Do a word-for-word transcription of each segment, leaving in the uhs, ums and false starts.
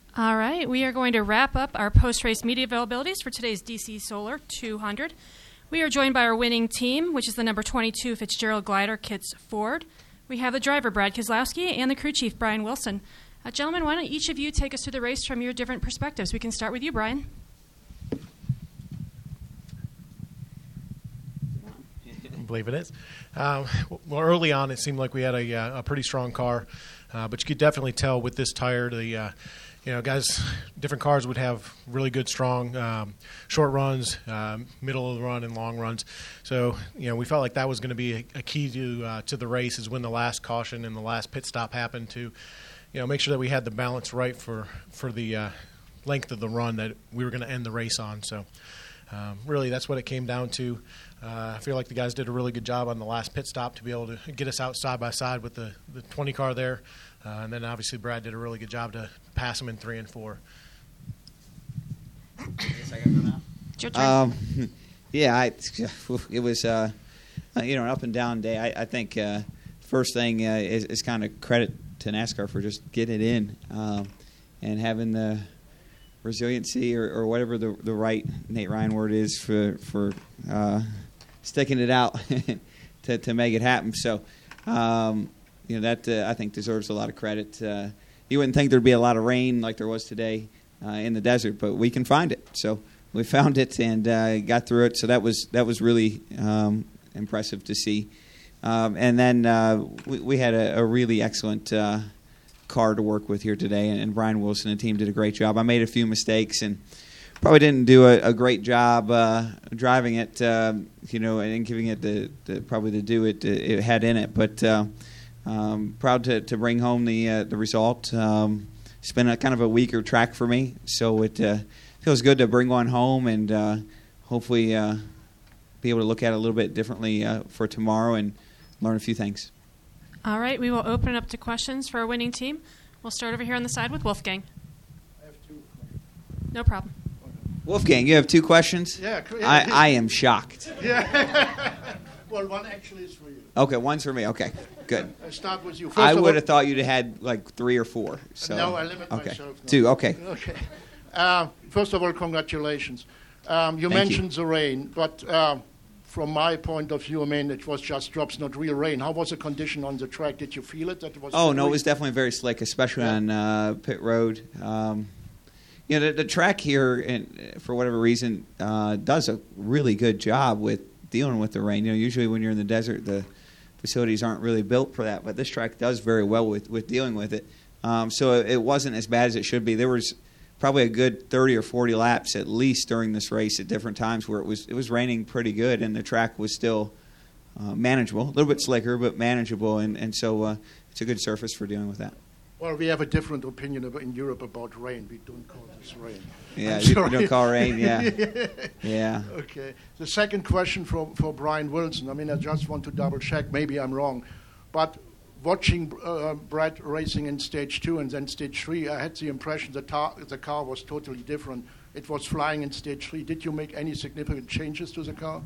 All right, we are going to wrap up our post-race media availabilities for today's D C Solar two hundred. We are joined by our winning team, which is the number twenty-two Fitzgerald Glider, Kits Ford. We have the driver, Brad Keselowski, and the crew chief, Brian Wilson. Uh, gentlemen, why don't each of you take us through the race from your different perspectives? We can start with you, Brian. I believe it is. Um, well, early on, it seemed like we had a, uh, a pretty strong car, uh, but you could definitely tell with this tire, the uh, you know, guys, different cars would have really good, strong um, short runs, um, middle of the run, and long runs. So, you know, we felt like that was going to be a, a key to uh, to the race, is when the last caution and the last pit stop happened, to, you know, make sure that we had the balance right for for the uh, length of the run that we were going to end the race on. So, um, really, that's what it came down to. Uh, I feel like the guys did a really good job on the last pit stop to be able to get us out side by side with the, the twenty car there. Uh, and then obviously Brad did a really good job to pass him in three and four. I guess I got to go now. It's your turn. Um, yeah, I, it was uh, you know an up and down day. I, I think uh, first thing uh, is, is kind of credit to NASCAR for just getting it in um, and having the resiliency or, or whatever the the right Nate Ryan word is for for uh, sticking it out to to make it happen. So. Um, You know, that uh, I think deserves a lot of credit. Uh, you wouldn't think there'd be a lot of rain like there was today uh, in the desert, but we can find it. So we found it and uh, got through it. So that was that was really um, impressive to see. Um, and then uh, we, we had a, a really excellent uh, car to work with here today, and, and Brian Wilson and the team did a great job. I made a few mistakes and probably didn't do a, a great job uh, driving it, uh, you know, and giving it the, the probably the due it it had in it, but. Uh, Um, proud to, to bring home the uh, the result. Um, it's been a kind of a weaker track for me, so it uh, feels good to bring one home and uh, hopefully uh, be able to look at it a little bit differently uh, for tomorrow and learn a few things. All right, we will open it up to questions for our winning team. We'll start over here on the side with Wolfgang. I have two. No problem. Wolfgang, you have two questions? Yeah. I, I am shocked. Yeah. Well, one actually is for you. Okay, one's for me. Okay, good. I start with you. First I of would all, have thought you'd have had like three or four. So. No, I limit okay. myself. Now. Two, okay. Okay. Uh, first of all, congratulations. Um, you Thank mentioned you. the rain, but uh, from my point of view, I mean, it was just drops, not real rain. How was the condition on the track? Did you feel it? That it was oh, no, slippery? it was definitely very slick, especially Yeah. on uh, pit road. Um, you know, the, the track here, and for whatever reason, uh, does a really good job with dealing with the rain. You know, usually when you're in the desert, the facilities aren't really built for that, but this track does very well with, with dealing with it. Um, so it, it wasn't as bad as it should be. There was probably a good thirty or forty laps at least during this race at different times where it was it was raining pretty good, and the track was still uh, manageable, a little bit slicker, but manageable, and, and so uh, it's a good surface for dealing with that. Well, we have a different opinion about, in Europe about rain. We don't call this rain. Yeah, I'm you, sorry. you don't call rain, yeah. Yeah. Okay. The second question for, for Brian Wilson. I mean, I just want to double check. Maybe I'm wrong. But watching uh, Brad racing in stage two and then stage three, I had the impression the, tar- the car was totally different. It was flying in stage three. Did you make any significant changes to the car?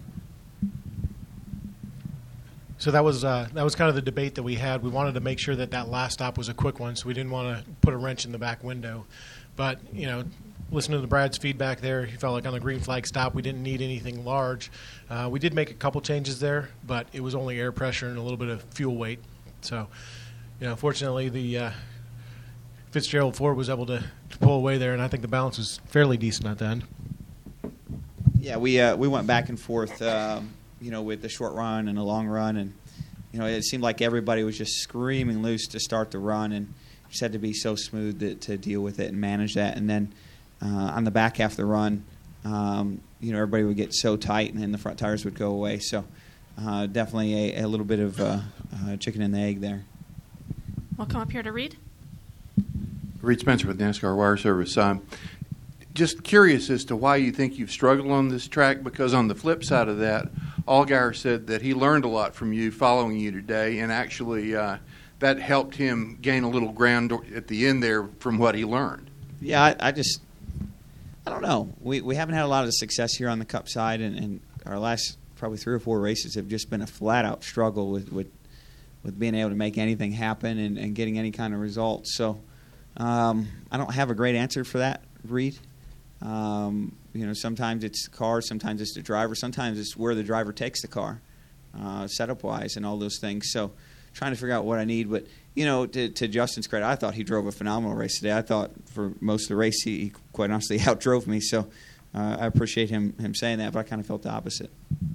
So that was uh, that was kind of the debate that we had. We wanted to make sure that that last stop was a quick one, so we didn't want to put a wrench in the back window. But, you know, listening to Brad's feedback there, he felt like on the green flag stop we didn't need anything large. Uh, we did make a couple changes there, but it was only air pressure and a little bit of fuel weight. So, you know, fortunately the uh, Fitzgerald Ford was able to, to pull away there, and I think the balance was fairly decent at the end. Yeah, we uh, we went back and forth, um, you know, with the short run and the long run, and you know, it seemed like everybody was just screaming loose to start the run, and just had to be so smooth to, to deal with it and manage that. And then uh, on the back half of the run, um, you know, everybody would get so tight, and then the front tires would go away. So uh, definitely a, a little bit of uh, uh, chicken and the egg there. We'll come up here to Reed. Reed Spencer with NASCAR Wire Service. Um, just curious as to why you think you've struggled on this track, because on the flip side of that, Allgaier said that he learned a lot from you following you today, and actually uh, that helped him gain a little ground at the end there from what he learned. Yeah, I, I just, I don't know. We we haven't had a lot of success here on the Cup side, and, and our last probably three or four races have just been a flat-out struggle with, with, with being able to make anything happen and, and getting any kind of results. So Um, I don't have a great answer for that, Reed. Um, you know, sometimes it's the car, sometimes it's the driver, sometimes it's where the driver takes the car, uh, setup-wise and all those things. So trying to figure out what I need. But, you know, to, to Justin's credit, I thought he drove a phenomenal race today. I thought for most of the race he, he quite honestly outdrove me. So uh, I appreciate him, him saying that, but I kind of felt the opposite.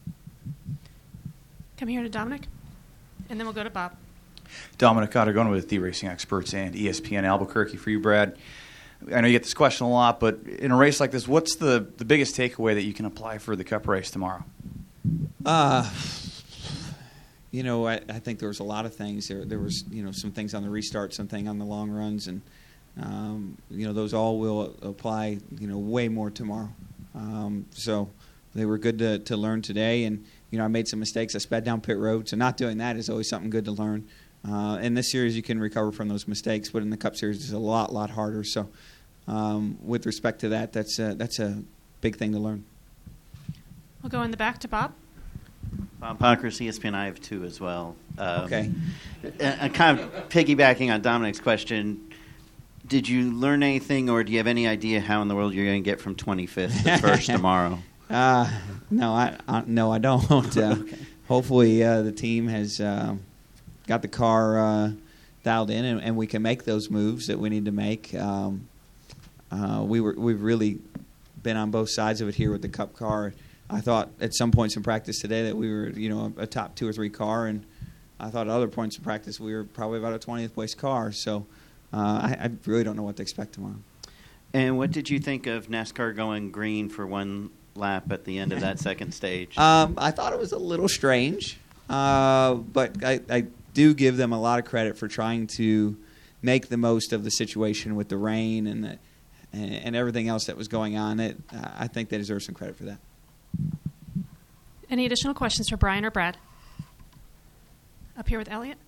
Come here to Dominic, and then we'll go to Bob. Dominic Ottagona with The Racing Experts and E S P N Albuquerque for you, Brad. I know you get this question a lot, but in a race like this, what's the, the biggest takeaway that you can apply for the Cup race tomorrow? Uh, you know, I, I think there was a lot of things. There, there was, you know, some things on the restart, something on the long runs, and um, you know, those all will apply, you know, way more tomorrow. Um, so they were good to, to learn today, and you know, I made some mistakes. I sped down pit road, so not doing that is always something good to learn. Uh, in this series, you can recover from those mistakes, but in the Cup Series, it's a lot, lot harder. So, um, with respect to that, that's a, that's a big thing to learn. We'll go in the back to Bob. Bob Pockris, E S P N. I have two as well. Um, Okay. And, and kind of piggybacking on Dominic's question, did you learn anything, or do you have any idea how in the world you're going to get from twenty-fifth to first tomorrow? Uh, no, I, I no, I don't. Uh, okay. Hopefully, uh, the team has uh, got the car uh, dialed in, and, and we can make those moves that we need to make. Um, uh, we were we've really been on both sides of it here with the Cup car. I thought at some points in practice today that we were, you know, a, a top two or three car, and I thought at other points in practice we were probably about a twentieth place car. So uh, I, I really don't know what to expect tomorrow. And what did you think of NASCAR going green for one lap at the end of that second stage? Um, I thought it was a little strange, uh, but I, I do give them a lot of credit for trying to make the most of the situation with the rain and the, and, and everything else that was going on. It, I think they deserve some credit for that. Any additional questions for Brian or Brad? Up here with Elliot.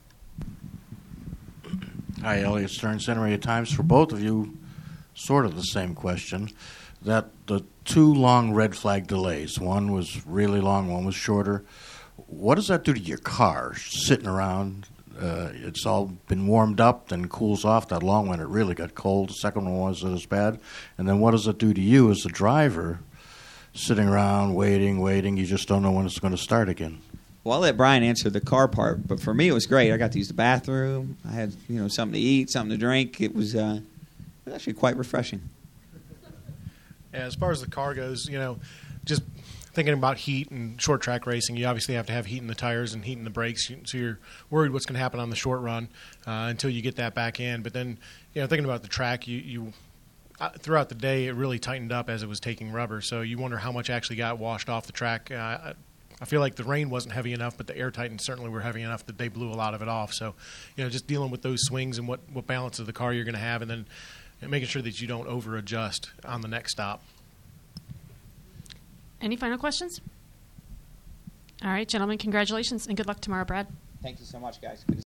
Hi, Elliot Stern, Center Area Times. For both of you, sort of the same question. That the two long red flag delays, one was really long, one was shorter. What does that do to your car? Sitting around, uh, it's all been warmed up, then cools off. That long one, it really got cold. The second one wasn't as bad. And then what does it do to you as the driver? Sitting around, waiting, waiting, you just don't know when it's going to start again. Well, I'll let Brian answer the car part, but for me it was great. I got to use the bathroom. I had, you know, something to eat, something to drink. It was, uh, it was actually quite refreshing. As far as the car goes, you know, just thinking about heat and short track racing, you obviously have to have heat in the tires and heat in the brakes. So you're worried what's going to happen on the short run uh, until you get that back in. But then, you know, thinking about the track, you, you uh, throughout the day it really tightened up as it was taking rubber. So you wonder how much actually got washed off the track. Uh, I feel like the rain wasn't heavy enough, but the air Titans certainly were heavy enough that they blew a lot of it off. So, you know, just dealing with those swings and what, what balance of the car you're going to have, and then making sure that you don't over adjust on the next stop. Any final questions? All right, gentlemen, congratulations and good luck tomorrow, Brad. Thank you so much, guys. Good to